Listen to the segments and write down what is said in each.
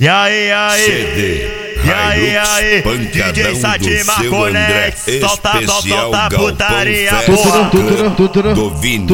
E aí, CD e aí, DJ Sati Marconex, solta putaria, porra. do Vini.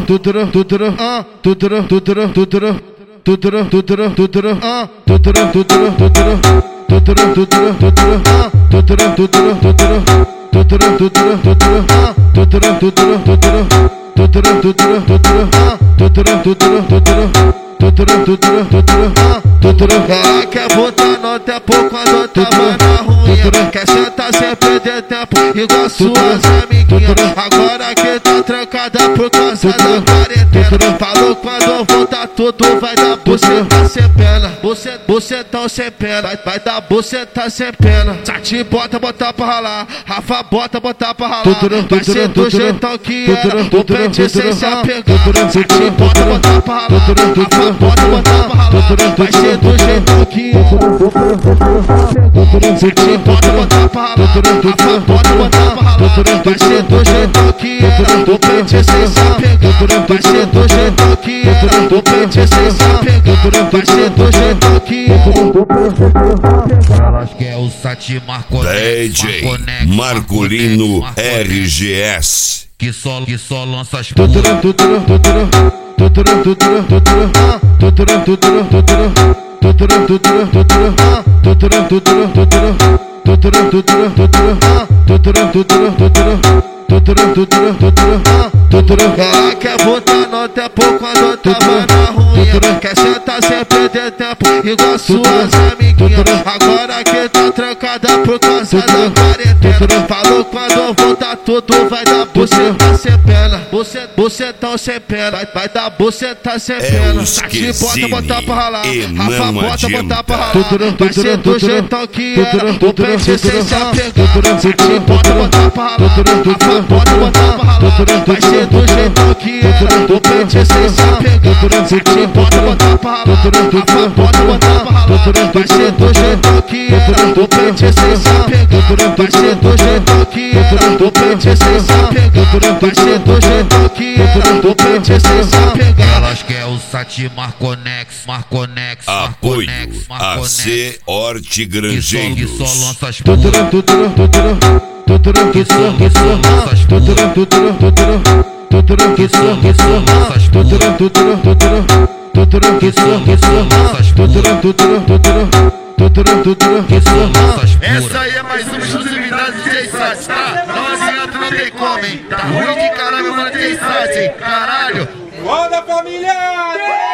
Ela quer botar no tempo quando tava na ruim. Quer sentar sem perder tempo igual suas amiguinhas. Agora que tá trancada por causa da quarentena. Falou quando voltar tudo vai dar buceta sem pena. Bucetão sem pena, vai dar buceta sem pena. Sati bota pra ralar, Rafa bota pra ralar. Vai ser do jeitão que era, o pente sem se apegar. Sati bota pra ralar, Rafa bota pra ralar. Vai ser do jeitão que era. Sati bota pra ralar, Rafa bota pra ralar. Vai ser do jeitão que era, o pente sem se apegar. Vai ser do jeitão que era, o pente sem se apegar. Vai ser do jeitão que era. Elas quer o Sati Marconex, DJ Marcolino RGS. que só lança as putas. Ela quer botar no tempo quando tava na ruim. Quer sentar sem perder tempo igual suas amiguinhas. Agora que tá trancada por causa da quarentena. Falou quando voltar tudo vai dar buceta sem pena. Bucetão sem pena, vai dar buceta sem pena. Sati bota pra ralar, Rafa bota pra ralar. Vai ser do jeitão que era, o pente sem se apegar. Sati bota pra ralar, Rafa bota pra ralar. Vai ser do jeitão que era, o pente sem se apegar. Sati bota pra ralar, Rafa bota pra ralar. Vai ser do jeitão que era, o pente sem se apegar. Vai ser do jeitão que era, o pente sem se apegar. Vai ser do jeitão que era, o pente sem se apegar. Elas quer o Sati Marconex, Apoio AC Hortigranjeiros. que só lança as putas. Que só lança as putas. Que só lança as putas. Que só lança as putas. Que só lança as putas. Essa aí é mais uma exclusividade do DJ Sati, tá? Não adianta, não tem como, hein? Tá ruim de caralho, mano, DJ Sati, hein? Caralho! Roda, família!